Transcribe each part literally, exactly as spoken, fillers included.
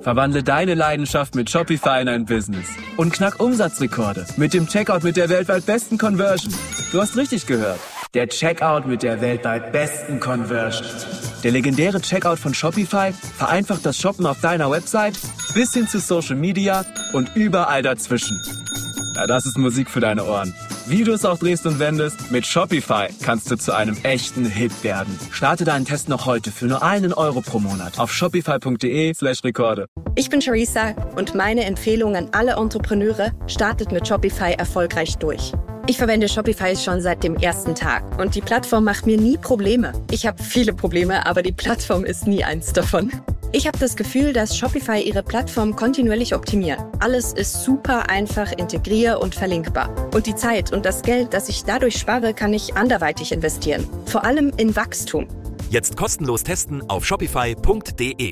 Verwandle deine Leidenschaft mit Shopify in ein Business. Und knack Umsatzrekorde mit dem Checkout mit der weltweit besten Conversion. Du hast richtig gehört. Der Checkout mit der weltweit besten Conversion. Der legendäre Checkout von Shopify vereinfacht das Shoppen auf deiner Website bis hin zu Social Media und überall dazwischen. Ja, das ist Musik für deine Ohren. Wie du es auch drehst und wendest, mit Shopify kannst du zu einem echten Hit werden. Starte deinen Test noch heute für nur einen Euro pro Monat auf shopify.de slash Rekorde. Ich bin Charissa und meine Empfehlung an alle Entrepreneure: startet mit Shopify erfolgreich durch. Ich verwende Shopify schon seit dem ersten Tag und die Plattform macht mir nie Probleme. Ich habe viele Probleme, aber die Plattform ist nie eins davon. Ich habe das Gefühl, dass Shopify ihre Plattform kontinuierlich optimiert. Alles ist super einfach integrier- und verlinkbar. Und die Zeit und das Geld, das ich dadurch spare, kann ich anderweitig investieren. Vor allem in Wachstum. Jetzt kostenlos testen auf shopify punkt de.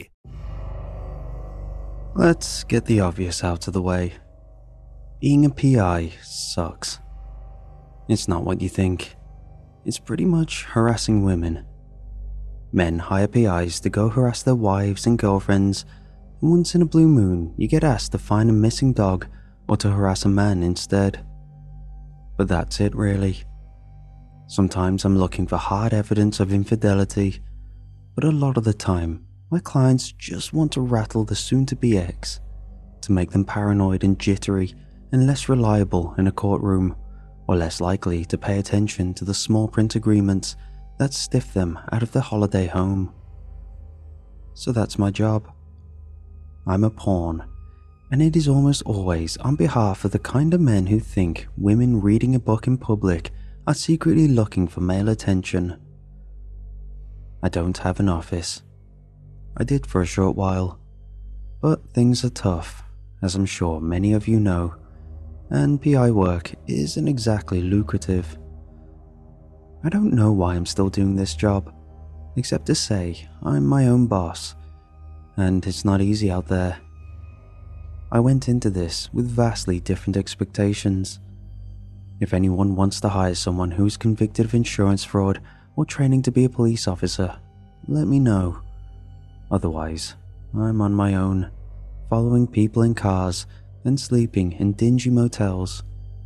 Let's get the obvious out of the way. Being a P I sucks. It's not what you think. It's pretty much harassing women. Men hire P Is to go harass their wives and girlfriends, and once in a blue moon you get asked to find a missing dog or to harass a man instead. But that's it really. Sometimes I'm looking for hard evidence of infidelity, but a lot of the time my clients just want to rattle the soon-to-be ex, to make them paranoid and jittery and less reliable in a courtroom, or less likely to pay attention to the small print agreements that stiff them out of their holiday home. So that's my job. I'm a pawn, and it is almost always on behalf of the kind of men who think women reading a book in public are secretly looking for male attention. I don't have an office. I did for a short while, but things are tough, as I'm sure many of you know, and P I work isn't exactly lucrative. I don't know why I'm still doing this job, except to say I'm my own boss, and it's not easy out there. I went into this with vastly different expectations. If anyone wants to hire someone who's convicted of insurance fraud or training to be a police officer, let me know. Otherwise, I'm on my own, following people in cars and sleeping in dingy motels.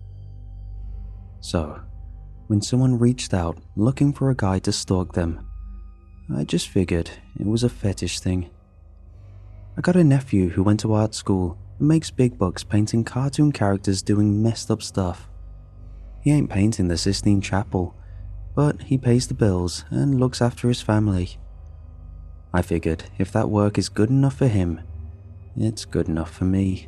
So, when someone reached out looking for a guy to stalk them, I just figured it was a fetish thing. I got a nephew who went to art school and makes big bucks painting cartoon characters doing messed up stuff. He ain't painting the Sistine Chapel, but he pays the bills and looks after his family. I figured if that work is good enough for him, it's good enough for me.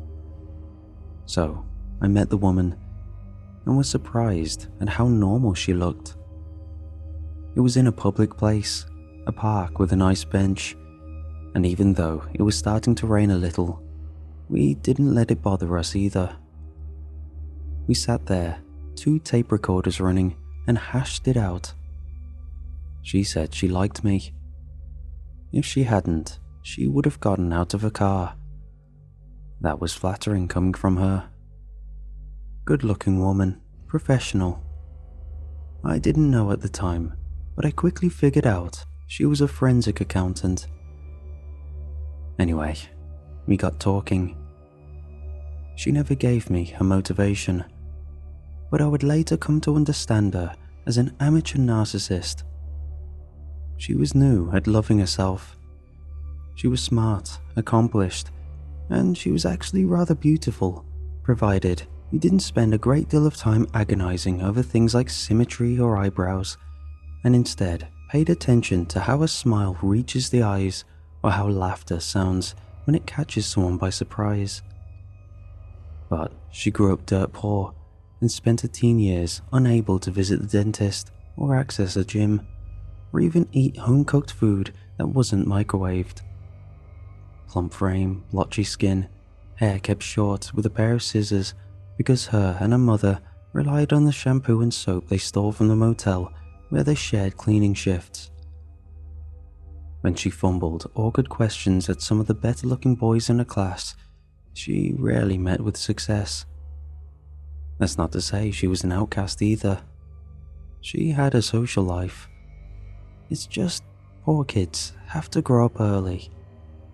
So, I met the woman and was surprised at how normal she looked. It was in a public place, a park with a nice bench, and even though it was starting to rain a little, we didn't let it bother us either. We sat there, two tape recorders running, and hashed it out. She said she liked me. If she hadn't, she would have gotten out of her car. That was flattering coming from her. Good-looking woman, professional. I didn't know at the time, but I quickly figured out she was a forensic accountant. Anyway, we got talking. She never gave me her motivation, but I would later come to understand her as an amateur narcissist. She was new at loving herself. She was smart, accomplished, and she was actually rather beautiful, provided you didn't spend a great deal of time agonizing over things like symmetry or eyebrows, and instead paid attention to how a smile reaches the eyes or how laughter sounds when it catches someone by surprise. But she grew up dirt poor and spent her teen years unable to visit the dentist or access a gym, or even eat home-cooked food that wasn't microwaved. Plump frame, blotchy skin, hair kept short with a pair of scissors because her and her mother relied on the shampoo and soap they stole from the motel where they shared cleaning shifts. When she fumbled awkward questions at some of the better-looking boys in her class, she rarely met with success. That's not to say she was an outcast either. She had a social life. It's just poor kids have to grow up early.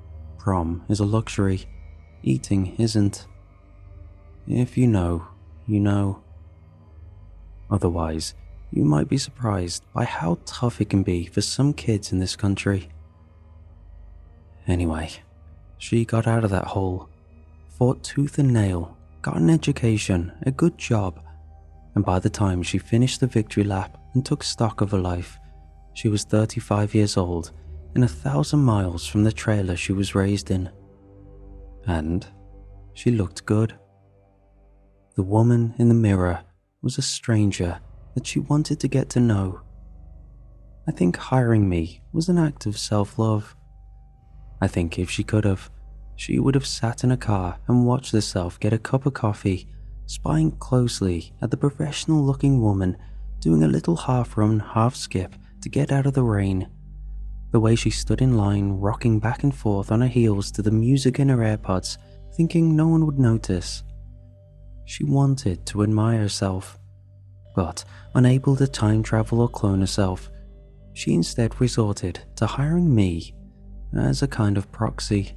prom is a luxury, eating isn't. If you know, you know. Otherwise, you might be surprised by how tough it can be for some kids in this country. Anyway, she got out of that hole, fought tooth and nail, got an education, a good job, and by the time she finished the victory lap and took stock of her life, she was thirty-five years old and a thousand miles from the trailer she was raised in. And she looked good. The woman in the mirror was a stranger that she wanted to get to know. I think hiring me was an act of self-love. I think if she could have, she would have sat in a car and watched herself get a cup of coffee, spying closely at the professional-looking woman doing a little half-run, half-skip to get out of the rain. The way she stood in line, rocking back and forth on her heels to the music in her AirPods, thinking no one would notice. She wanted to admire herself, but unable to time travel or clone herself, she instead resorted to hiring me as a kind of proxy.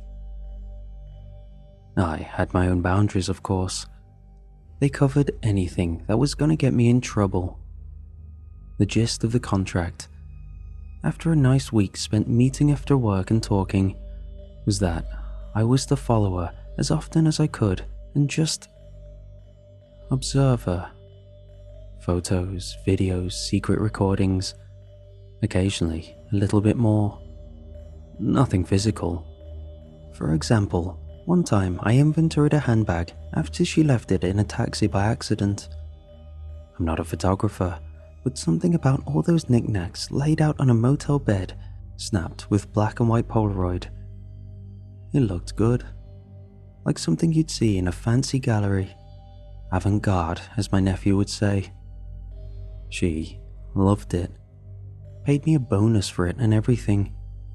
I had my own boundaries, of course. They covered anything that was going to get me in trouble. The gist of the contract, after a nice week spent meeting after work and talking, was that I was to follow her as often as I could and just observe her. Photos, videos, secret recordings, occasionally a little bit more. Nothing physical. For example, one time I inventoried a handbag after she left it in a taxi by accident. I'm not a photographer, but something about all those knickknacks laid out on a motel bed, snapped with black and white Polaroid. It looked good, like something you'd see in a fancy gallery. Avant-garde, as my nephew would say. She loved it, paid me a bonus for it and everything.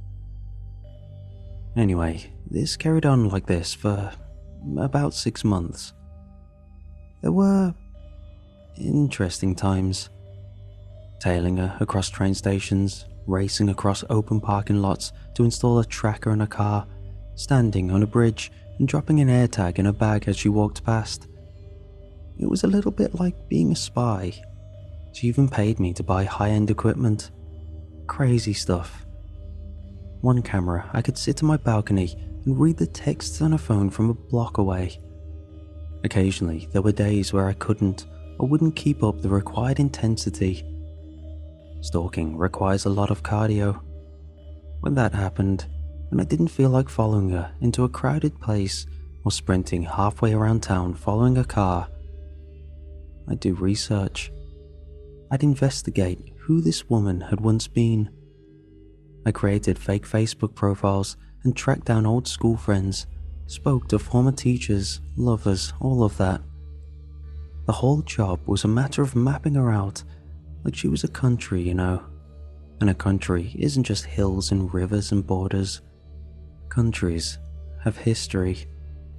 Anyway, this carried on like this for about six months. There were interesting times. Tailing her across train stations, racing across open parking lots to install a tracker in her car, standing on a bridge and dropping an AirTag in her bag as she walked past. It was a little bit like being a spy. She even paid me to buy high-end equipment. Crazy stuff. One camera, I could sit on my balcony and read the texts on her phone from a block away. Occasionally, there were days where I couldn't or wouldn't keep up the required intensity. Stalking requires a lot of cardio. When that happened, when I didn't feel like following her into a crowded place or sprinting halfway around town following a car, I'd do research. I'd investigate who this woman had once been. I created fake Facebook profiles and tracked down old school friends, spoke to former teachers, lovers, all of that. The whole job was a matter of mapping her out, like she was a country, you know. And a country isn't just hills and rivers and borders. Countries have history.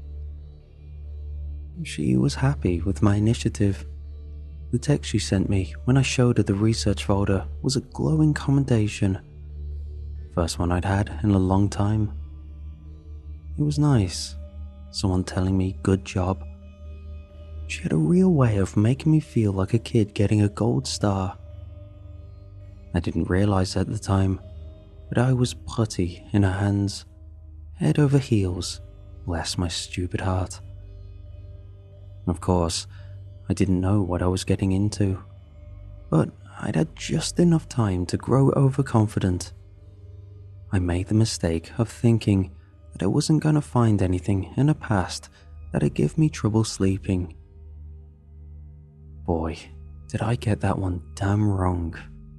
She was happy with my initiative. The text she sent me when I showed her the research folder was a glowing commendation. First one I'd had in a long time. It was nice. Someone telling me good job. She had a real way of making me feel like a kid getting a gold star. I didn't realize at the time, but I was putty in her hands, head over heels, bless my stupid heart. Of course, I didn't know what I was getting into, but I'd had just enough time to grow overconfident. I made the mistake of thinking that I wasn't going to find anything in her past that'd give me trouble sleeping. Boy, did I get that one damn wrong.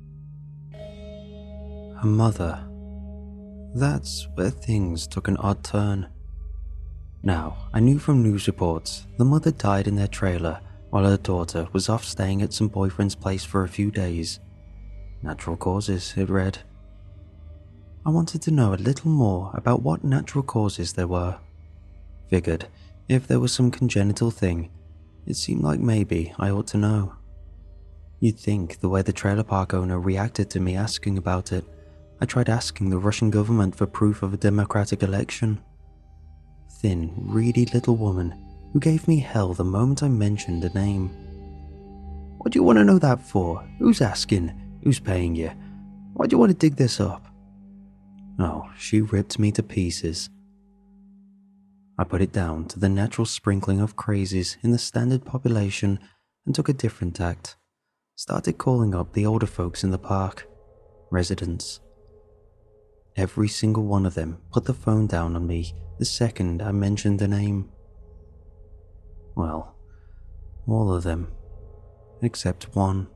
Her mother. That's where things took an odd turn. Now, I knew from news reports the mother died in their trailer while her daughter was off staying at some boyfriend's place for a few days. Natural causes, it read. I wanted to know a little more about what natural causes there were. Figured, if there was some congenital thing, it seemed like maybe I ought to know. You'd think the way the trailer park owner reacted to me asking about it, I tried asking the Russian government for proof of a democratic election. thin, reedy little woman who gave me hell the moment I mentioned a name. "What do you want to know that for? Who's asking? Who's paying you? Why do you want to dig this up?" Oh, she ripped me to pieces. I put it down to the natural sprinkling of crazies in the standard population and took a different tact. Started calling up the older folks in the park, residents. Every single one of them put the phone down on me the second I mentioned a name. Well, all of them, except one.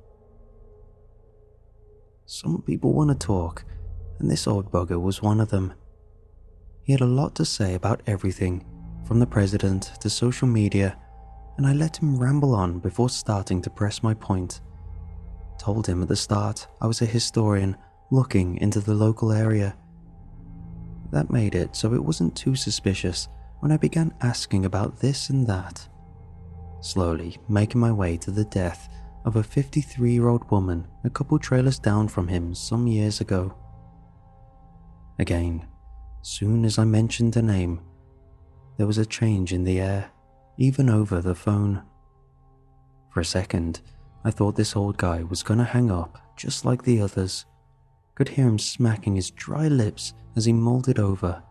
Some people want to talk, and this old bugger was one of them. He had a lot to say about everything, from the president to social media, and I let him ramble on before starting to press my point. Told him at the start I was a historian looking into the local area. That made it so it wasn't too suspicious when I began asking about this and that, slowly making my way to the death of a fifty-three-year-old woman a couple trailers down from him some years ago. Again, soon as I mentioned her name, there was a change in the air, even over the phone. For a second, I thought this old guy was gonna hang up just like the others. Could hear him smacking his dry lips as he mulled it over.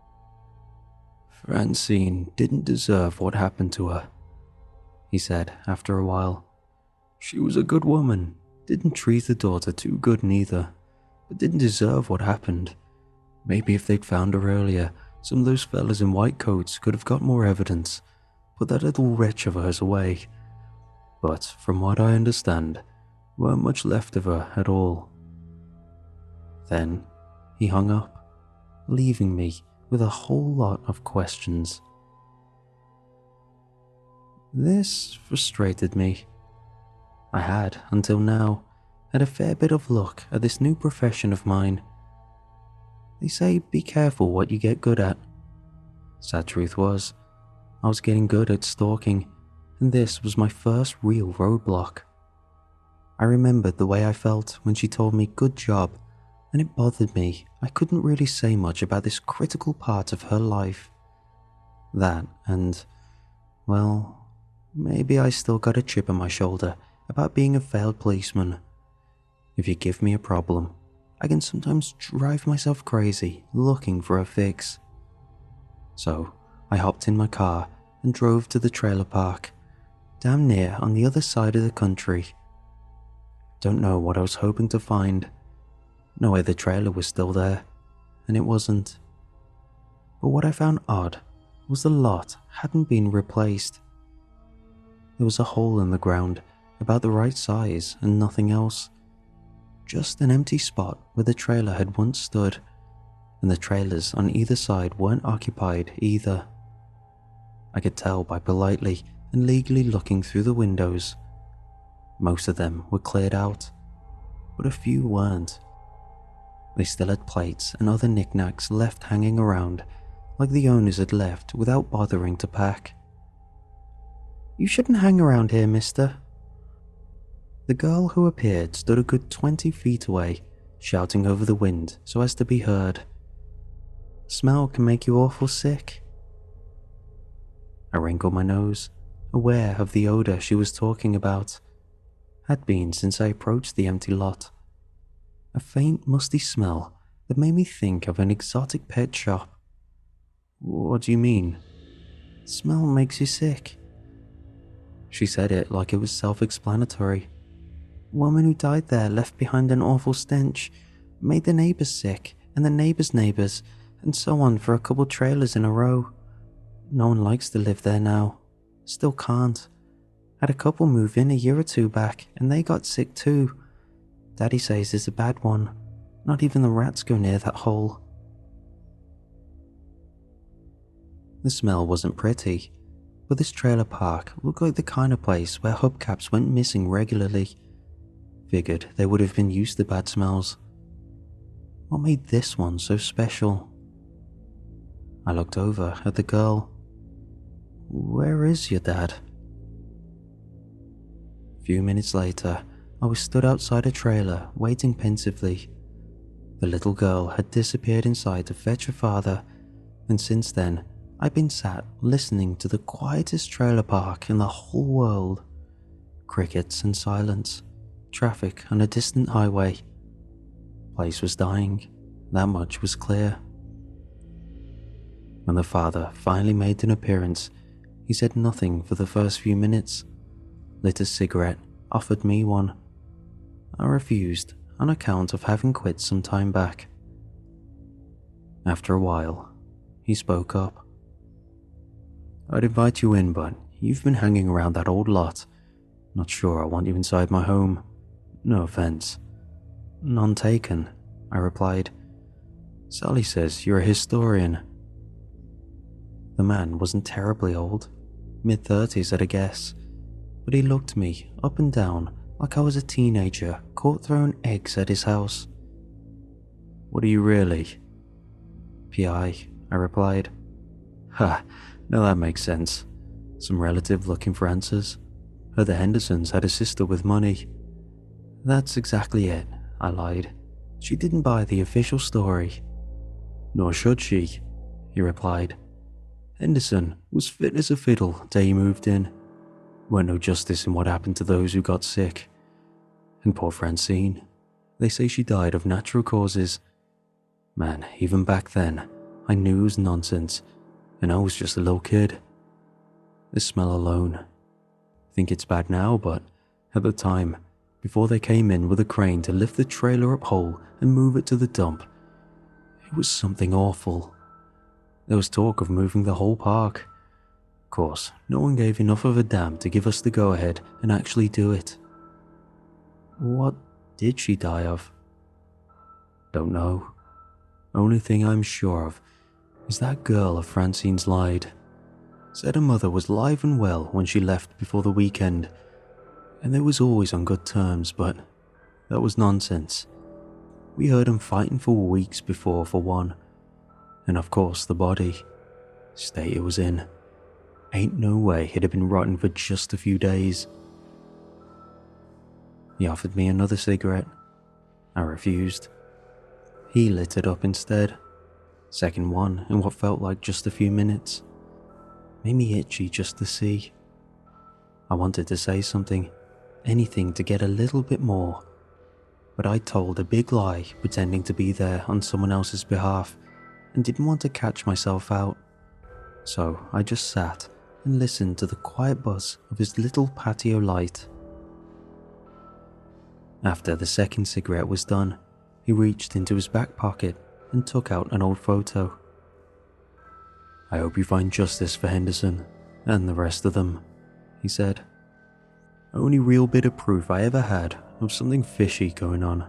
"Francine didn't deserve what happened to her," he said after a while. "She was a good woman, didn't treat the daughter too good neither, but didn't deserve what happened. Maybe if they'd found her earlier, some of those fellas in white coats could have got more evidence, put that little wretch of hers away. But from what I understand, weren't much left of her at all." Then he hung up, leaving me with a whole lot of questions. This frustrated me. I had, until now, had a fair bit of luck at this new profession of mine. They say be careful what you get good at. Sad truth was, I was getting good at stalking, and this was my first real roadblock. I remembered the way I felt when she told me good job, and it bothered me I couldn't really say much about this critical part of her life. That and, well, maybe I still got a chip on my shoulder about being a failed policeman. If you give me a problem, I can sometimes drive myself crazy looking for a fix. So I hopped in my car and drove to the trailer park, damn near on the other side of the country. Don't know what I was hoping to find. No way the trailer was still there, and it wasn't. But what I found odd was the lot hadn't been replaced. There was a hole in the ground about the right size and nothing else. Just an empty spot where the trailer had once stood, and the trailers on either side weren't occupied either. I could tell by politely and legally looking through the windows. Most of them were cleared out, but a few weren't. They still had plates and other knickknacks left hanging around, like the owners had left without bothering to pack. "You shouldn't hang around here, mister." The girl who appeared stood a good twenty feet away, shouting over the wind so as to be heard. "Smell can make you awful sick." I wrinkled my nose, aware of the odor she was talking about. Had been since I approached the empty lot. A faint musty smell that made me think of an exotic pet shop. "What do you mean?" "Smell makes you sick." She said it like it was self-explanatory. Woman who died there left behind an awful stench, made the neighbors sick, and the neighbors' neighbors, and so on for a couple trailers in a row. No one likes to live there now. Still can't. Had a couple move in a year or two back, and they got sick too. Daddy says it's a bad one. Not even the rats go near that hole. The smell wasn't pretty, but this trailer park looked like the kind of place where hubcaps went missing regularly. Figured they would have been used to bad smells. What made this one so special? I looked over at the girl. "Where is your dad?" A few minutes later, I was stood outside a trailer, waiting pensively. The little girl had disappeared inside to fetch her father, and since then, I'd been sat listening to the quietest trailer park in the whole world. Crickets and silence, traffic on a distant highway. Place was dying, that much was clear. When the father finally made an appearance, he said nothing for the first few minutes, lit a cigarette, offered me one. I refused on account of having quit some time back. After a while, he spoke up. I'd invite you in, but you've been hanging around that old lot. Not sure I want you inside my home. No offense. None taken, I replied. Sally says you're a historian. The man wasn't terribly old, mid-thirties at a guess, but he looked me up and down like I was a teenager caught throwing eggs at his house. What are you really? P I, I replied. Ha, now that makes sense. Some relative looking for answers. Heard the Hendersons had a sister with money. That's exactly it, I lied. She didn't buy the official story. Nor should she, he replied. Henderson was fit as a fiddle day he moved in. Weren't no justice in what happened to those who got sick. And poor Francine, they say she died of natural causes. Man, even back then, I knew it was nonsense, and I was just a little kid. The smell alone. Think it's bad now, but at the time, before they came in with a crane to lift the trailer up whole and move it to the dump, it was something awful. There was talk of moving the whole park. Of course, no one gave enough of a damn to give us the go-ahead and actually do it. What did she die of? Don't know. Only thing I'm sure of is that girl of Francine's lied. Said her mother was live and well when she left before the weekend, and they was always on good terms, but that was nonsense. We heard them fighting for weeks before, for one. And of course the body, state it was in. Ain't no way it had been rotten for just a few days. He offered me another cigarette. I refused. He lit it up instead. Second one in what felt like just a few minutes. Made me itchy just to see. I wanted to say something, anything to get a little bit more. But I told a big lie pretending to be there on someone else's behalf and didn't want to catch myself out. So I just sat and listened to the quiet buzz of his little patio light. After the second cigarette was done, he reached into his back pocket and took out an old photo. I hope you find justice for Henderson and the rest of them, he said. Only real bit of proof I ever had of something fishy going on.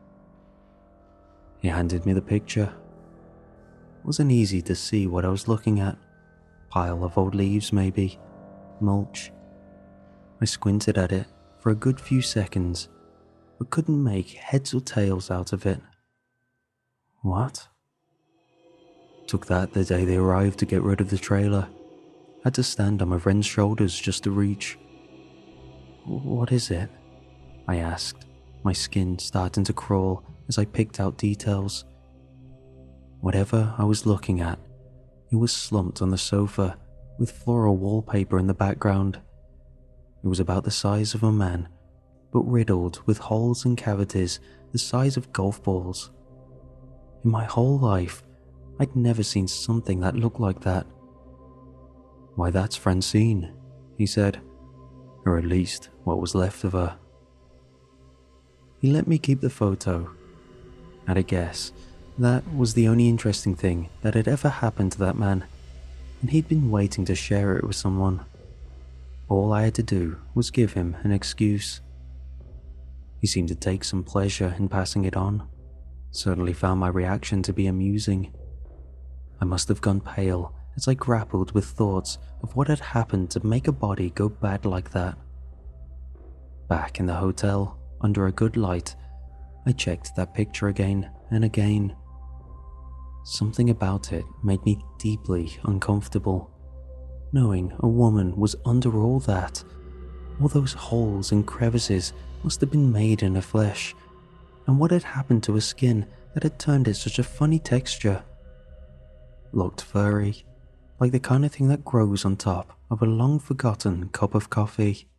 He handed me the picture. It wasn't easy to see what I was looking at. Pile of old leaves maybe, mulch. I squinted at it for a good few seconds, but couldn't make heads or tails out of it. What? Took that the day they arrived to get rid of the trailer. Had to stand on my friend's shoulders just to reach. What is it? I asked, my skin starting to crawl as I picked out details. Whatever I was looking at, it was slumped on the sofa with floral wallpaper in the background. It was about the size of a man, but riddled with holes and cavities the size of golf balls. In my whole life, I'd never seen something that looked like that. Why, that's Francine, he said, or at least what was left of her. He let me keep the photo. At a guess, that was the only interesting thing that had ever happened to that man, and he'd been waiting to share it with someone. All I had to do was give him an excuse. He seemed to take some pleasure in passing it on. Certainly found my reaction to be amusing. I must have gone pale as I grappled with thoughts of what had happened to make a body go bad like that. Back in the hotel, under a good light, I checked that picture again and again. Something about it made me deeply uncomfortable. Knowing a woman was under all that, all those holes and crevices must have been made in her flesh, and what had happened to her skin that had turned it such a funny texture. Looked furry, like the kind of thing that grows on top of a long-forgotten cup of coffee.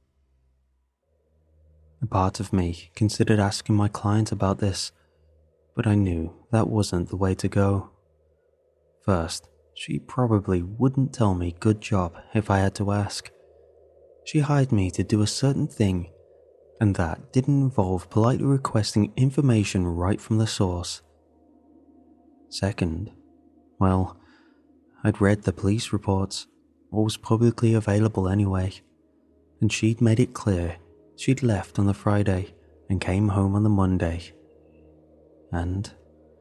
A part of me considered asking my client about this, but I knew that wasn't the way to go. First, she probably wouldn't tell me good job if I had to ask. She hired me to do a certain thing, and that didn't involve politely requesting information right from the source. Second, well, I'd read the police reports, what was publicly available anyway, and she'd made it clear she'd left on the Friday and came home on the Monday. And,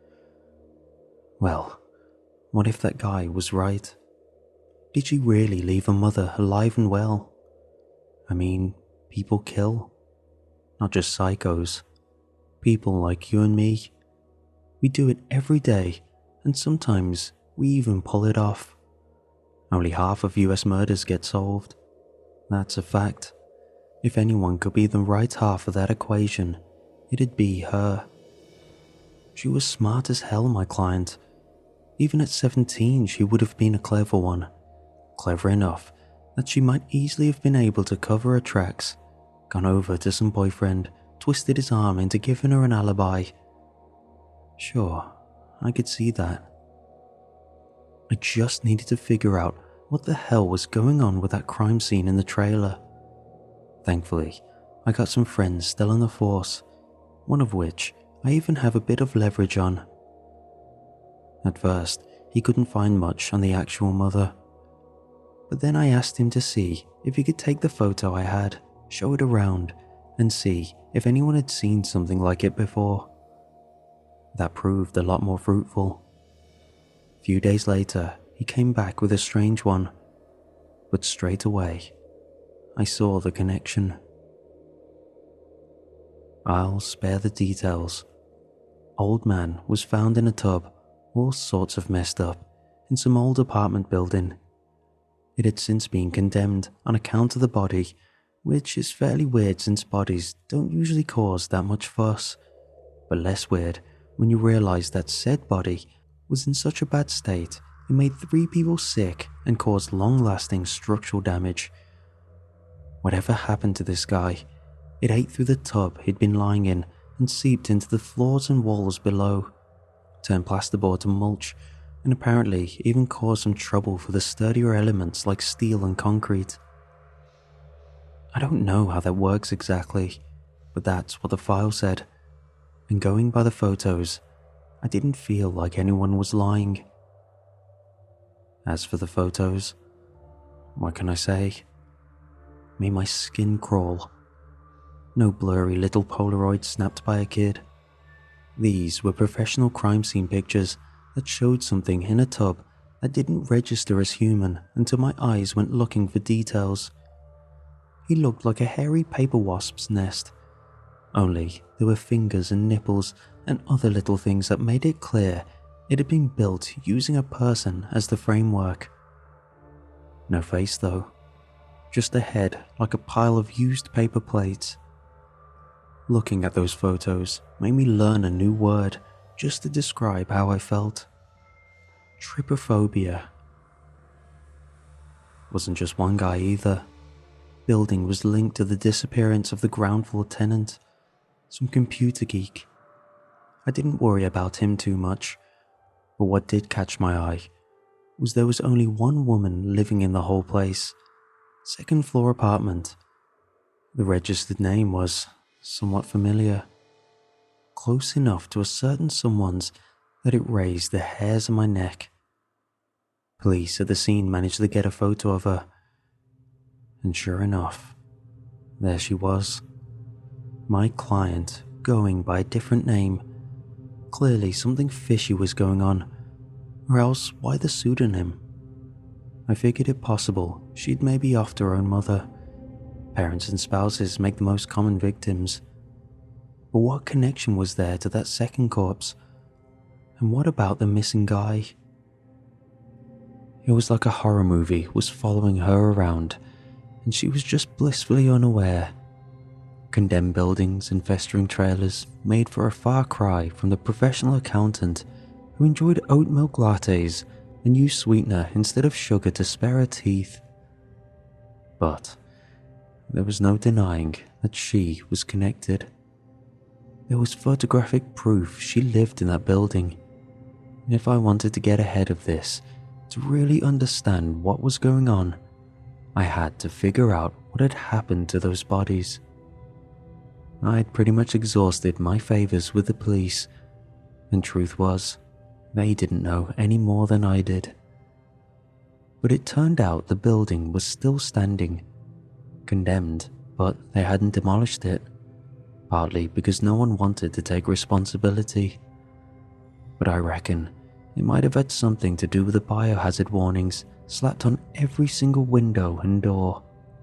well, what if that guy was right? Did she really leave her mother alive and well? I mean, people kill. Not just psychos. People like you and me. We do it every day, and sometimes we even pull it off. Only half of U S murders get solved. That's a fact. If anyone could be the right half of that equation, it'd be her. She was smart as hell, my client. Even at seventeen, she would have been a clever one. Clever enough that she might easily have been able to cover her tracks, gone over to some boyfriend, twisted his arm into giving her an alibi. Sure, I could see that. I just needed to figure out what the hell was going on with that crime scene in the trailer. Thankfully, I got some friends still on the force, one of which I even have a bit of leverage on. At first, he couldn't find much on the actual mother. But then I asked him to see if he could take the photo I had, show it around, and see if anyone had seen something like it before. That proved a lot more fruitful. A few days later, he came back with a strange one, but straight away, I saw the connection. I'll spare the details. Old man was found in a tub, all sorts of messed up, in some old apartment building. It had since been condemned on account of the body, which is fairly weird since bodies don't usually cause that much fuss, but less weird when you realise that said body was in such a bad state it made three people sick and caused long-lasting structural damage. Whatever happened to this guy, it ate through the tub he'd been lying in and seeped into the floors and walls below, turned plasterboard to mulch, and apparently even caused some trouble for the sturdier elements like steel and concrete. I don't know how that works exactly, but that's what the file said, and going by the photos, I didn't feel like anyone was lying. As for the photos, what can I say? Made my skin crawl. No blurry little Polaroids snapped by a kid. These were professional crime scene pictures that showed something in a tub that didn't register as human until my eyes went looking for details. He looked like a hairy paper wasp's nest, only there were fingers and nipples and other little things that made it clear it had been built using a person as the framework. No face though, just a head like a pile of used paper plates. Looking at those photos made me learn a new word just to describe how I felt. Trypophobia. Wasn't just one guy either. Building was linked to the disappearance of the ground floor tenant, some computer geek. I didn't worry about him too much, but what did catch my eye was there was only one woman living in the whole place. Second floor apartment. The registered name was somewhat familiar. Close enough to a certain someone's that it raised the hairs on my neck. Police at the scene managed to get a photo of her. And sure enough, there she was. My client going by a different name. Clearly something fishy was going on, or else why the pseudonym? I figured it possible she'd maybe offed her own mother. Parents and spouses make the most common victims. But what connection was there to that second corpse? And what about the missing guy? It was like a horror movie was following her around, and she was just blissfully unaware. Condemned buildings and festering trailers made for a far cry from the professional accountant who enjoyed oat milk lattes and use sweetener instead of sugar to spare her teeth. But there was no denying that she was connected. There was photographic proof she lived in that building. If I wanted to get ahead of this, to really understand what was going on, I had to figure out what had happened to those bodies. I'd pretty much exhausted my favors with the police, and truth was, they didn't know any more than I did. But it turned out the building was still standing, condemned, but they hadn't demolished it, partly because no one wanted to take responsibility. But I reckon it might have had something to do with the biohazard warnings slapped on every single window and door.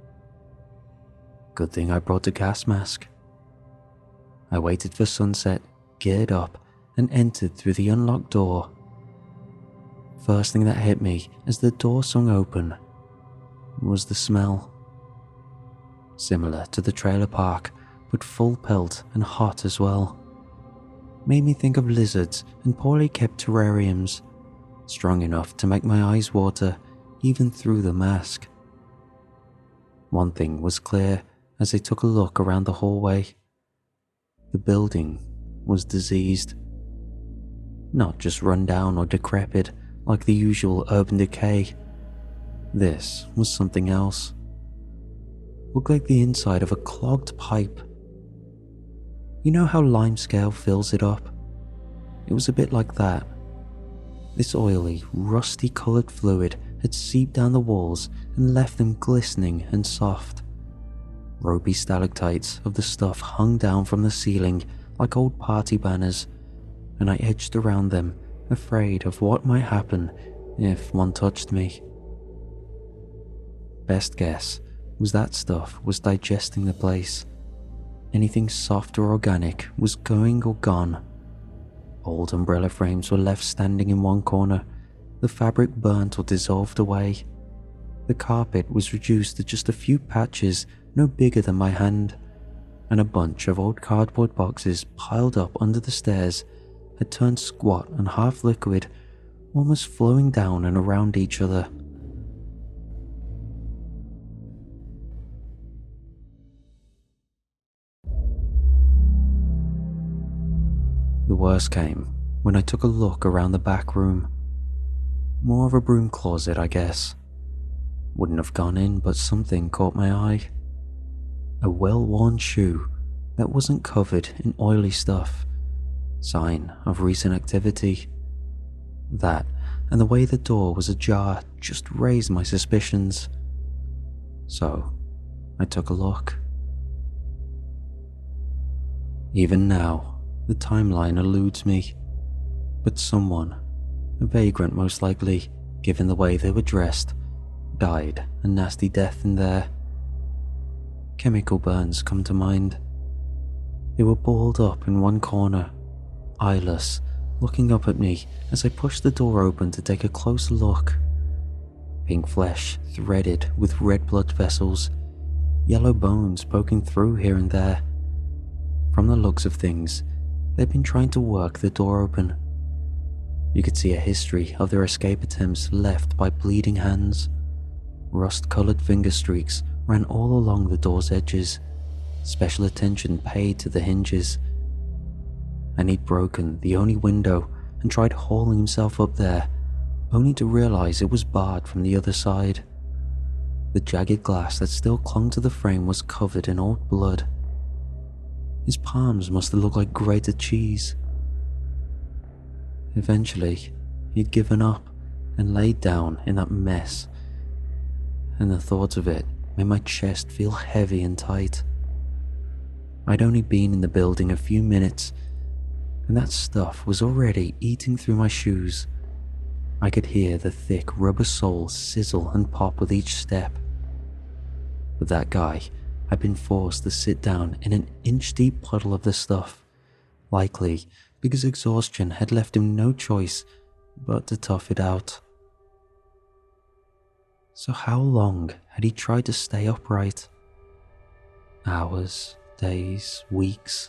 Good thing I brought a gas mask. I waited for sunset, geared up, and entered through the unlocked door. First thing that hit me as the door swung open was the smell. Similar to the trailer park, but full pelt and hot as well. Made me think of lizards and poorly kept terrariums, strong enough to make my eyes water even through the mask. One thing was clear as I took a look around the hallway. The building was diseased. Not just run down or decrepit like the usual urban decay. This was something else. Looked like the inside of a clogged pipe. You know how limescale fills it up? It was a bit like that. This oily, rusty-coloured fluid had seeped down the walls and left them glistening and soft. Ropey stalactites of the stuff hung down from the ceiling like old party banners, and I edged around them, afraid of what might happen if one touched me. Best guess was that stuff was digesting the place. Anything soft or organic was going or gone. Old umbrella frames were left standing in one corner, the fabric burnt or dissolved away. The carpet was reduced to just a few patches no bigger than my hand, and a bunch of old cardboard boxes piled up under the stairs had turned squat and half liquid, almost flowing down and around each other. The worst came when I took a look around the back room. More of a broom closet, I guess. Wouldn't have gone in, but something caught my eye. A well-worn shoe that wasn't covered in oily stuff. Sign of recent activity. That, and the way the door was ajar, just raised my suspicions. So, I took a look. Even now, the timeline eludes me, but someone, a vagrant most likely, given the way they were dressed, died a nasty death in there. Chemical burns come to mind. They were balled up in one corner, eyeless, looking up at me as I pushed the door open to take a closer look. Pink flesh threaded with red blood vessels, yellow bones poking through here and there. From the looks of things, they'd been trying to work the door open. You could see a history of their escape attempts left by bleeding hands. Rust-coloured finger streaks ran all along the door's edges, special attention paid to the hinges. And he'd broken the only window and tried hauling himself up there, only to realise it was barred from the other side. The jagged glass that still clung to the frame was covered in old blood. His palms must have looked like grated cheese. Eventually, he'd given up and laid down in that mess, and the thought of it made my chest feel heavy and tight. I'd only been in the building a few minutes, and that stuff was already eating through my shoes. I could hear the thick rubber sole sizzle and pop with each step. But that guy had been forced to sit down in an inch-deep puddle of the stuff, likely because exhaustion had left him no choice but to tough it out. So how long had he tried to stay upright? Hours, days, weeks?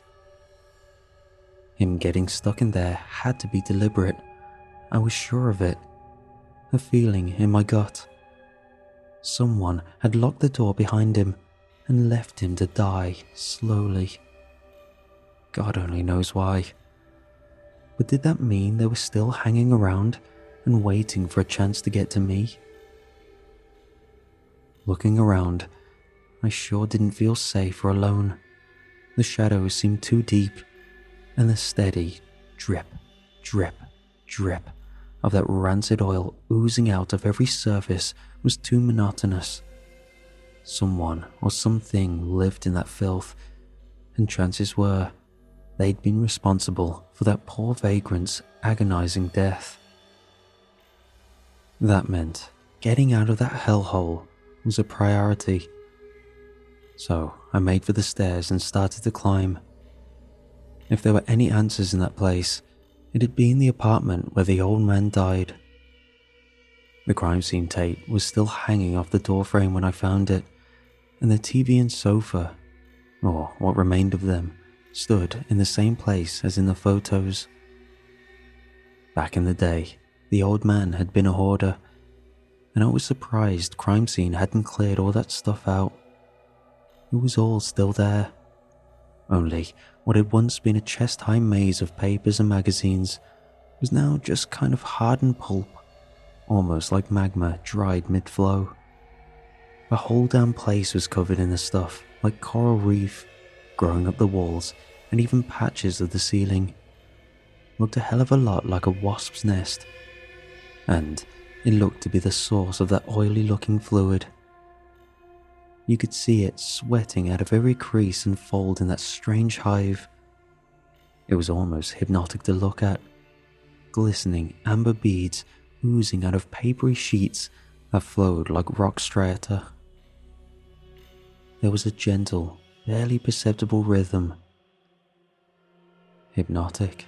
Him getting stuck in there had to be deliberate. I was sure of it. a feeling in my gut. Someone had locked the door behind him and left him to die slowly. God only knows why. But did that mean they were still hanging around and waiting for a chance to get to me? Looking around, I sure didn't feel safe or alone. The shadows seemed too deep, and the steady drip, drip, drip of that rancid oil oozing out of every surface was too monotonous. Someone or something lived in that filth, and chances were they'd been responsible for that poor vagrant's agonizing death. That meant getting out of that hellhole was a priority. So I made for the stairs and started to climb. If there were any answers in that place, it'd be in the apartment where the old man died. The crime scene tape was still hanging off the doorframe when I found it, and the T V and sofa, or what remained of them, stood in the same place as in the photos. Back in the day, the old man had been a hoarder, and I was surprised crime scene hadn't cleared all that stuff out. It was all still there. Only what had once been a chest-high maze of papers and magazines was now just kind of hardened pulp, almost like magma dried mid-flow. The whole damn place was covered in the stuff, like coral reef, growing up the walls and even patches of the ceiling. Looked a hell of a lot like a wasp's nest, and it looked to be the source of that oily-looking fluid. You could see it sweating out of every crease and fold in that strange hive. It was almost hypnotic to look at. Glistening amber beads oozing out of papery sheets that flowed like rock strata. There was a gentle, barely perceptible rhythm. Hypnotic.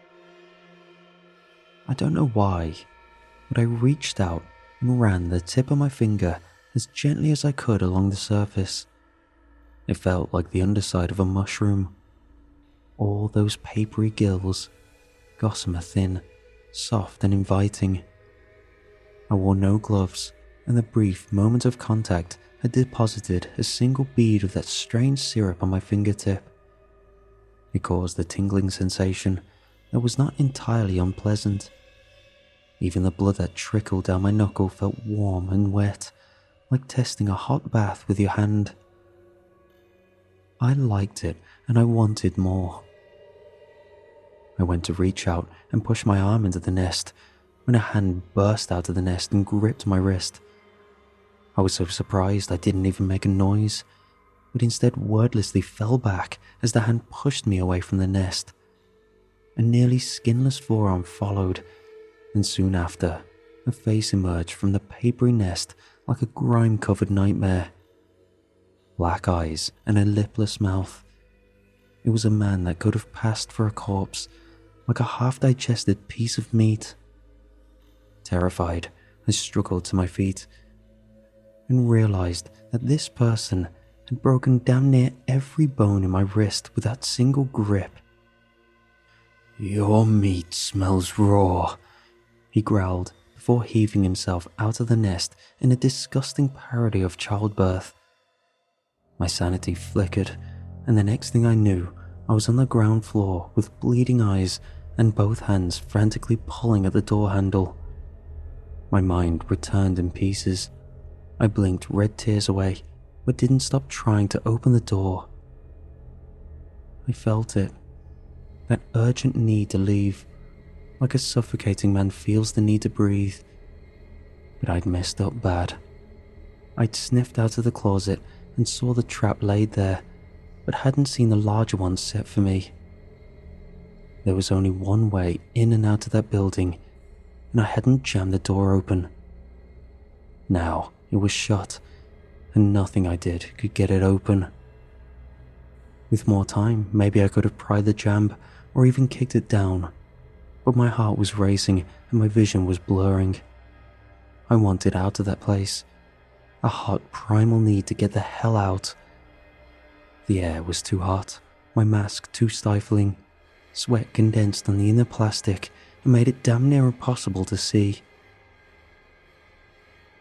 I don't know why, but I reached out and ran the tip of my finger as gently as I could along the surface. It felt like the underside of a mushroom. All those papery gills, gossamer thin, soft and inviting. I wore no gloves, and the brief moment of contact had deposited a single bead of that strange syrup on my fingertip. It caused a tingling sensation that was not entirely unpleasant. Even the blood that trickled down my knuckle felt warm and wet, like testing a hot bath with your hand. I liked it, and I wanted more. I went to reach out and push my arm into the nest when a hand burst out of the nest and gripped my wrist. I was so surprised I didn't even make a noise, but instead wordlessly fell back as the hand pushed me away from the nest. A nearly skinless forearm followed, and soon after, a face emerged from the papery nest like a grime-covered nightmare. Black eyes and a lipless mouth. It was a man that could have passed for a corpse, like a half-digested piece of meat. Terrified, I struggled to my feet and realized that this person had broken damn near every bone in my wrist with that single grip. "Your meat smells raw," he growled before heaving himself out of the nest in a disgusting parody of childbirth. My sanity flickered, and the next thing I knew, I was on the ground floor with bleeding eyes and both hands frantically pulling at the door handle. My mind returned in pieces. I blinked red tears away, but didn't stop trying to open the door. I felt it, that urgent need to leave, like a suffocating man feels the need to breathe. But I'd messed up bad. I'd sniffed out of the closet and saw the trap laid there, but hadn't seen the larger one set for me. There was only one way in and out of that building, and I hadn't jammed the door open. Now it was shut, and nothing I did could get it open. With more time, maybe I could have pried the jamb or even kicked it down, but my heart was racing and my vision was blurring. I wanted out of that place, a hot primal need to get the hell out. The air was too hot, my mask too stifling. Sweat condensed on the inner plastic and made it damn near impossible to see.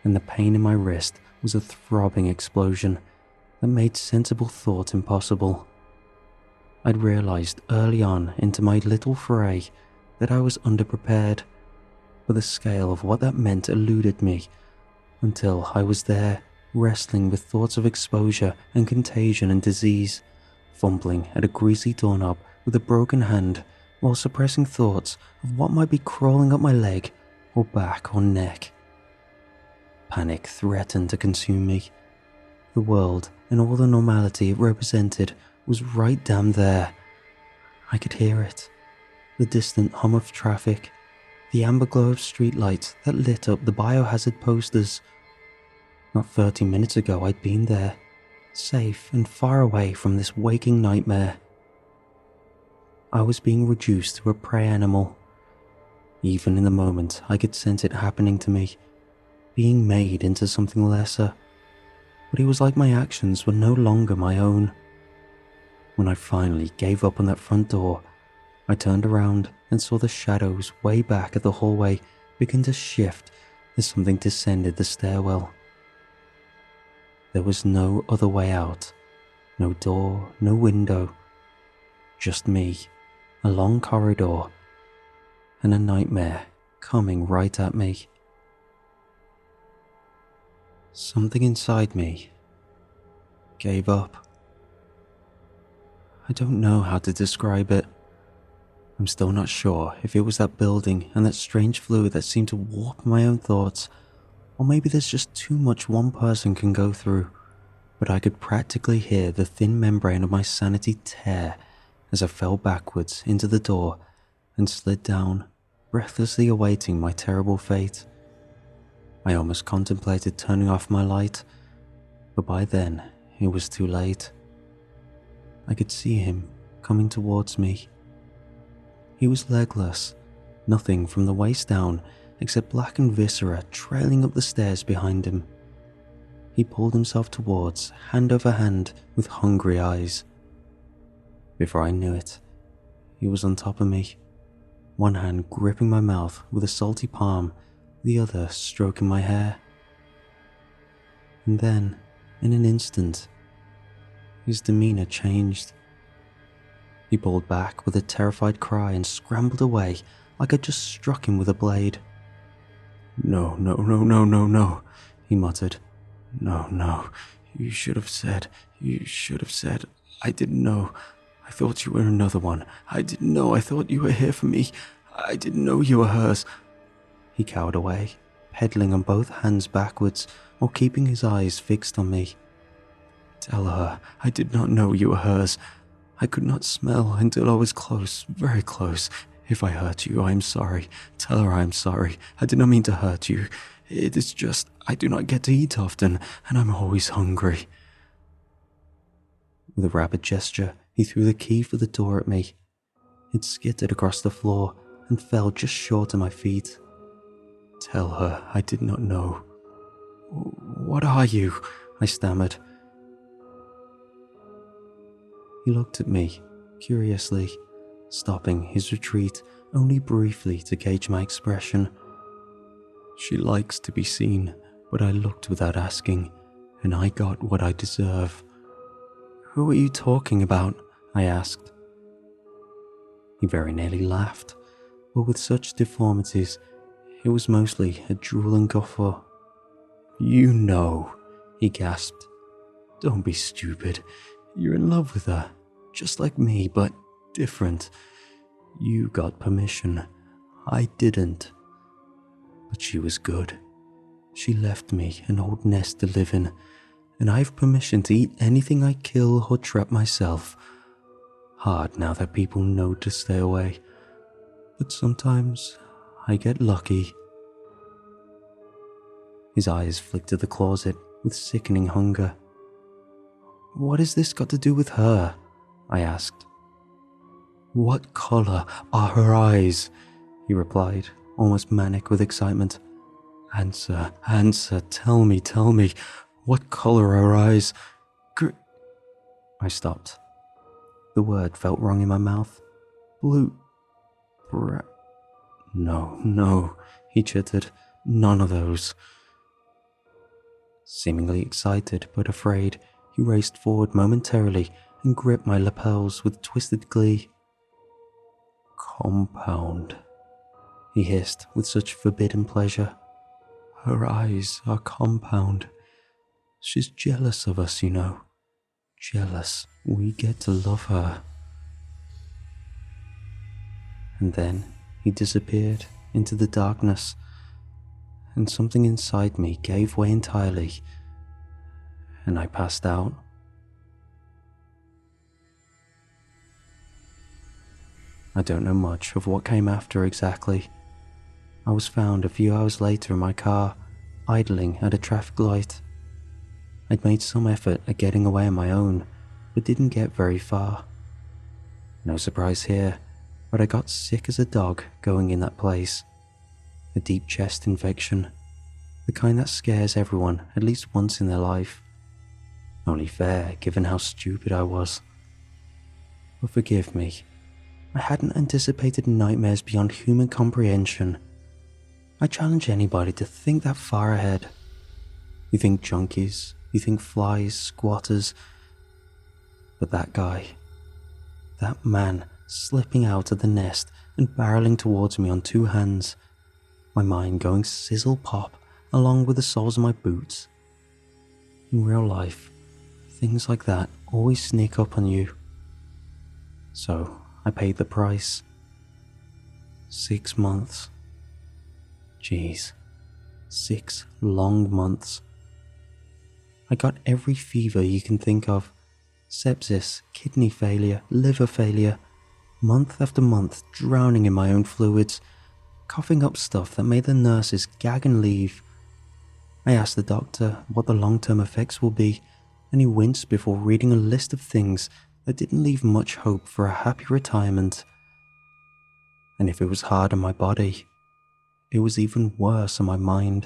and the pain in my wrist was a throbbing explosion that made sensible thought impossible. I'd realized early on into my little fray that I was underprepared, but the scale of what that meant eluded me until I was there, wrestling with thoughts of exposure and contagion and disease, fumbling at a greasy doorknob with a broken hand while suppressing thoughts of what might be crawling up my leg or back or neck. Panic threatened to consume me. The world and all the normality it represented was right down there. I could hear it. The distant hum of traffic, the amber glow of streetlights that lit up the biohazard posters. Not thirty minutes ago I'd been there, safe and far away from this waking nightmare. I was being reduced to a prey animal. Even in the moment I could sense it happening to me, being made into something lesser. But it was like my actions were no longer my own. When I finally gave up on that front door, I turned around and saw the shadows way back at the hallway begin to shift as something descended the stairwell. There was no other way out, no door, no window, just me, a long corridor, and a nightmare coming right at me. Something inside me gave up. I don't know how to describe it. I'm still not sure if it was that building and that strange fluid that seemed to warp my own thoughts, or maybe there's just too much one person can go through, but I could practically hear the thin membrane of my sanity tear as I fell backwards into the door and slid down, breathlessly awaiting my terrible fate. I almost contemplated turning off my light, but by then it was too late. I could see him coming towards me. He was legless, nothing from the waist down except blackened viscera trailing up the stairs behind him. He pulled himself towards, hand over hand, with hungry eyes. Before I knew it, he was on top of me, one hand gripping my mouth with a salty palm, the other stroking my hair. And then, in an instant, his demeanor changed. He pulled back with a terrified cry and scrambled away like I'd just struck him with a blade. "No, no, no, no, no, no," he muttered. "No, no, you should have said, you should have said, I didn't know. I thought you were another one. I didn't know, I thought you were here for me. I didn't know you were hers." He cowered away, pedaling on both hands backwards while keeping his eyes fixed on me. "Tell her I did not know you were hers. I could not smell until I was close, very close. If I hurt you, I am sorry. Tell her I am sorry. I did not mean to hurt you. It is just I do not get to eat often, and I'm always hungry." With a rapid gesture, he threw the key for the door at me. It skittered across the floor and fell just short of my feet. "Tell her I did not know." "What are you?" I stammered. He looked at me, curiously, stopping his retreat only briefly to gauge my expression. "She likes to be seen, but I looked without asking, and I got what I deserve." "Who are you talking about?" I asked. He very nearly laughed, but with such deformities, it was mostly a drooling guffaw. "You know," he gasped. "Don't be stupid. You're in love with her, just like me, but different. You got permission. I didn't. But she was good. She left me an old nest to live in, and I've permission to eat anything I kill or trap myself. Hard now that people know to stay away, but sometimes I get lucky." His eyes flicked to the closet with sickening hunger. "What has this got to do with her?" I asked. "What color are her eyes?" he replied, almost manic with excitement. "Answer, answer, tell me, tell me, what color are her eyes?" Gr- I stopped. The word felt wrong in my mouth. "Blue... Bra- No, no," he chittered, "none of those." Seemingly excited but afraid, he raced forward momentarily and gripped my lapels with twisted glee. "Compound," he hissed with such forbidden pleasure. "Her eyes are compound. She's jealous of us, you know. Jealous we get to love her." And then he disappeared into the darkness, and something inside me gave way entirely, and I passed out. I don't know much of what came after exactly. I was found a few hours later in my car, idling at a traffic light. I'd made some effort at getting away on my own, but didn't get very far. No surprise here, but I got sick as a dog going in that place. A deep chest infection, the kind that scares everyone at least once in their life. Only fair, given how stupid I was. But forgive me, I hadn't anticipated nightmares beyond human comprehension. I challenge anybody to think that far ahead. You think junkies, you think flies, squatters, but that guy, that man slipping out of the nest and barreling towards me on two hands, my mind going sizzle pop along with the soles of my boots. In real life, things like that always sneak up on you. So I paid the price. Six months. Jeez, six long months. I got every fever you can think of. Sepsis, kidney failure, liver failure. Month after month drowning in my own fluids, coughing up stuff that made the nurses gag and leave. I asked the doctor what the long-term effects will be, and he winced before reading a list of things that didn't leave much hope for a happy retirement. And if it was hard on my body, it was even worse on my mind.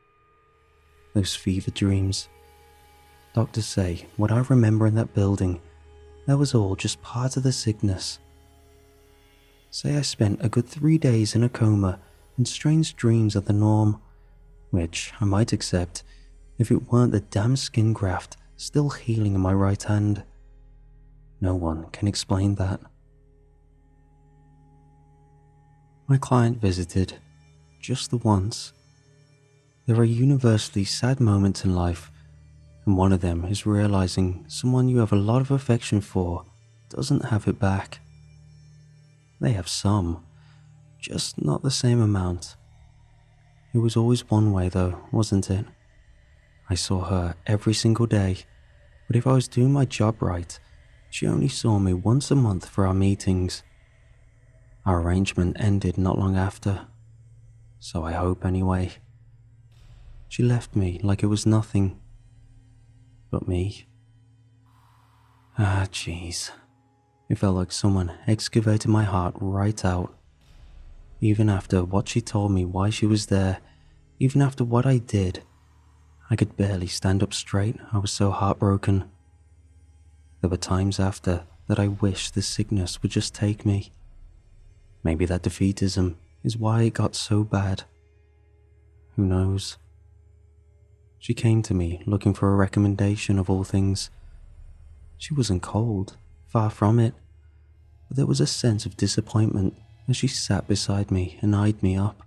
Those fever dreams. Doctors say what I remember in that building, that was all just part of the sickness. Say I spent a good three days in a coma and strange dreams are the norm, which I might accept if it weren't the damn skin graft still healing in my right hand. No one can explain that. My client visited, just the once. There are universally sad moments in life, and one of them is realizing someone you have a lot of affection for doesn't have it back. They have some, just not the same amount. It was always one way though, wasn't it? I saw her every single day, but if I was doing my job right, she only saw me once a month for our meetings. Our arrangement ended not long after, so I hope anyway. She left me like it was nothing. But me? Ah, jeez. It felt like someone excavated my heart right out. Even after what she told me why she was there, even after what I did, I could barely stand up straight. I was so heartbroken. There were times after that I wished the sickness would just take me. Maybe that defeatism is why it got so bad. Who knows? She came to me looking for a recommendation of all things. She wasn't cold, far from it, but there was a sense of disappointment as she sat beside me and eyed me up.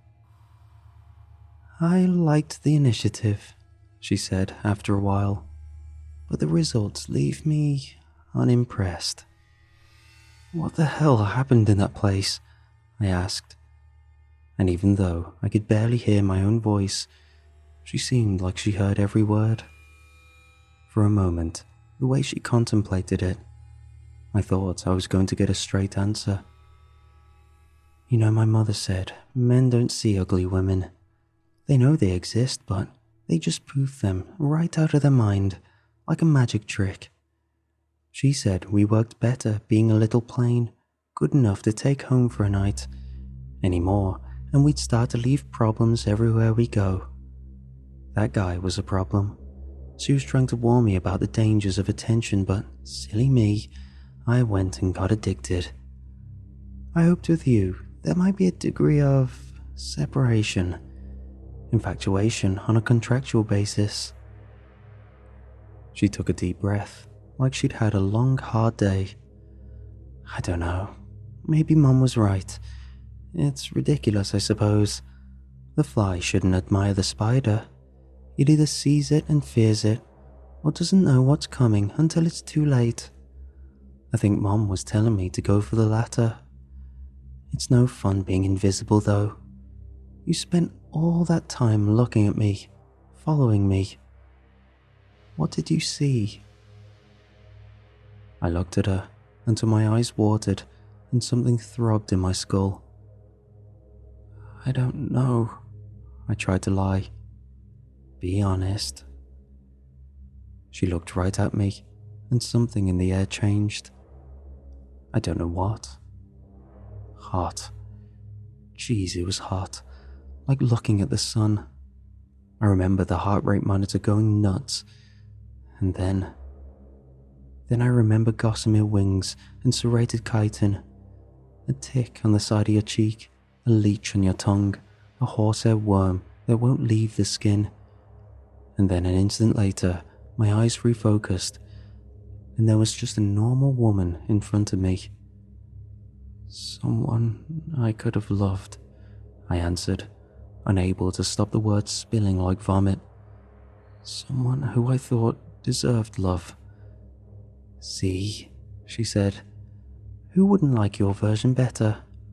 "I liked the initiative," she said after a while, "but the results leave me unimpressed." "What the hell happened in that place?" I asked. And even though I could barely hear my own voice, she seemed like she heard every word. For a moment, the way she contemplated it, I thought I was going to get a straight answer. "You know, my mother said men don't see ugly women. They know they exist, but they just poof them right out of their mind, like a magic trick. She said we worked better being a little plain, good enough to take home for a night. Any more, and we'd start to leave problems everywhere we go. That guy was a problem. She was trying to warn me about the dangers of attention, but silly me, I went and got addicted. I hoped with you there might be a degree of separation, infatuation on a contractual basis. She took a deep breath, like she'd had a long, hard day. I don't know. Maybe Mum was right. It's ridiculous, I suppose. The fly shouldn't admire the spider. It either sees it and fears it, or doesn't know what's coming until it's too late. I think Mom was telling me to go for the latter. It's no fun being invisible, though. You spent all that time looking at me, following me. What did you see? I looked at her until my eyes watered and something throbbed in my skull. I don't know. I tried to lie. Be honest. She looked right at me, and something in the air changed. I don't know what. Hot. Jeez, it was hot. Like looking at the sun. I remember the heart rate monitor going nuts. And then... Then I remember gossamer wings and serrated chitin. A tick on the side of your cheek. A leech on your tongue. A horsehair worm that won't leave the skin. And then an instant later, my eyes refocused, and there was just a normal woman in front of me. Someone I could have loved, I answered, unable to stop the words spilling like vomit. Someone who I thought deserved love. See, she said, who wouldn't like your version better?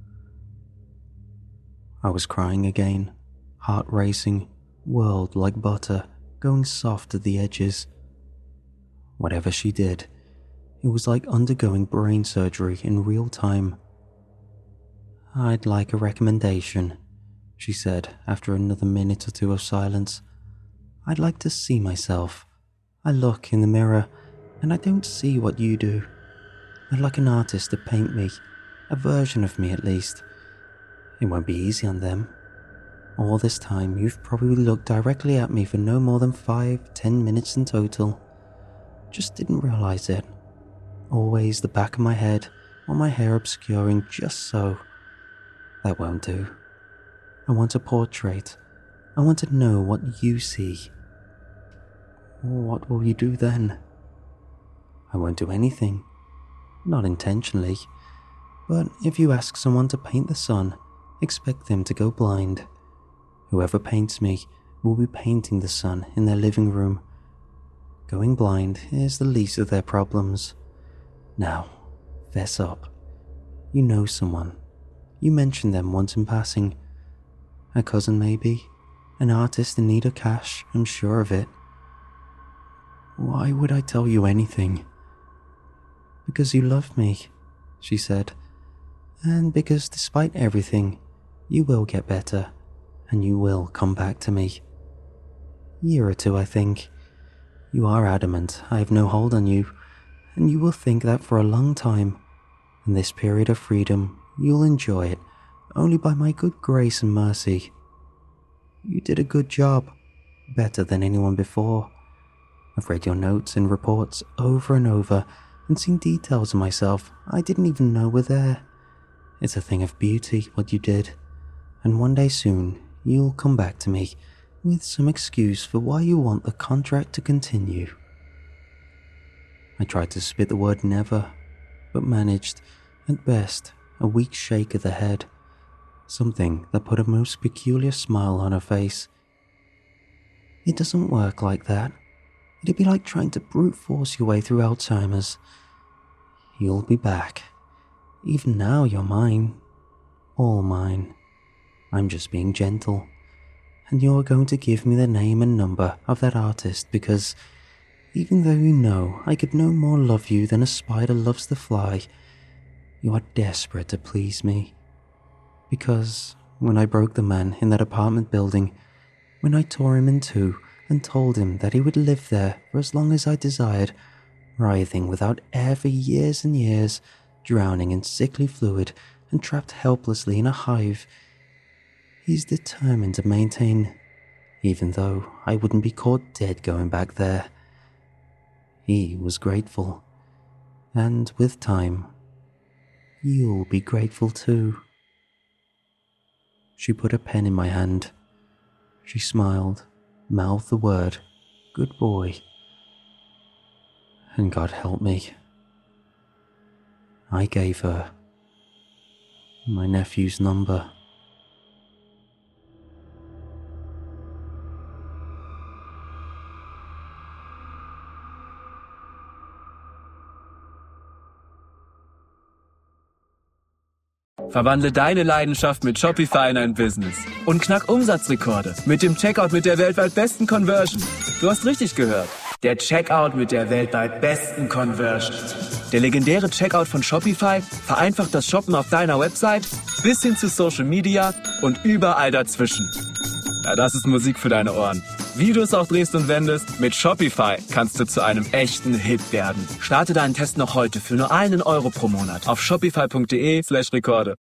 I was crying again, heart racing, whirled like butter, going soft at the edges. Whatever she did, it was like undergoing brain surgery in real time. I'd like a recommendation, she said after another minute or two of silence. I'd like to see myself. I look in the mirror and I don't see what you do. I'd like an artist to paint me, a version of me at least. It won't be easy on them. All this time you've probably looked directly at me for no more than five, ten minutes in total. Just didn't realize it. Always the back of my head, or my hair obscuring just so. That won't do. I want a portrait. I want to know what you see. What will you do then? I won't do anything. Not intentionally. But if you ask someone to paint the sun, expect them to go blind. Whoever paints me will be painting the sun in their living room. Going blind is the least of their problems. Now, fess up. You know someone. You mentioned them once in passing. A cousin maybe. An artist in need of cash, I'm sure of it. Why would I tell you anything? Because you love me, she said. And because despite everything, you will get better. And you will come back to me. Year or two, I think. You are adamant I have no hold on you, and you will think that for a long time. In this period of freedom, you'll enjoy it only by my good grace and mercy. You did a good job, better than anyone before. I've read your notes and reports over and over and seen details of myself I didn't even know were there. It's a thing of beauty, what you did, and one day soon you'll come back to me with some excuse for why you want the contract to continue. I tried to spit the word never, but managed, at best, a weak shake of the head, something that put a most peculiar smile on her face. It doesn't work like that. It'd be like trying to brute force your way through Alzheimer's. You'll be back. Even now you're mine. All mine. I'm just being gentle. And you're going to give me the name and number of that artist because, even though you know I could no more love you than a spider loves the fly, you are desperate to please me. Because when I broke the man in that apartment building, when I tore him in two and told him that he would live there for as long as I desired, writhing without air for years and years, drowning in sickly fluid and trapped helplessly in a hive, he's determined to maintain, even though I wouldn't be caught dead going back there. He was grateful, and with time, you'll be grateful too. She put a pen in my hand. She smiled, mouthed the word, "Good boy." And God help me, I gave her my nephew's number. Verwandle deine Leidenschaft mit Shopify in ein Business und knack Umsatzrekorde mit dem Checkout mit der weltweit besten Conversion. Du hast richtig gehört. Der Checkout mit der weltweit besten Conversion. Der legendäre Checkout von Shopify vereinfacht das Shoppen auf deiner Website bis hin zu Social Media und überall dazwischen. Ja, das ist Musik für deine Ohren. Wie du es auch drehst und wendest, mit Shopify kannst du zu einem echten Hit werden. Starte deinen Test noch heute für nur einen Euro pro Monat auf shopify punkt de slash Rekorde.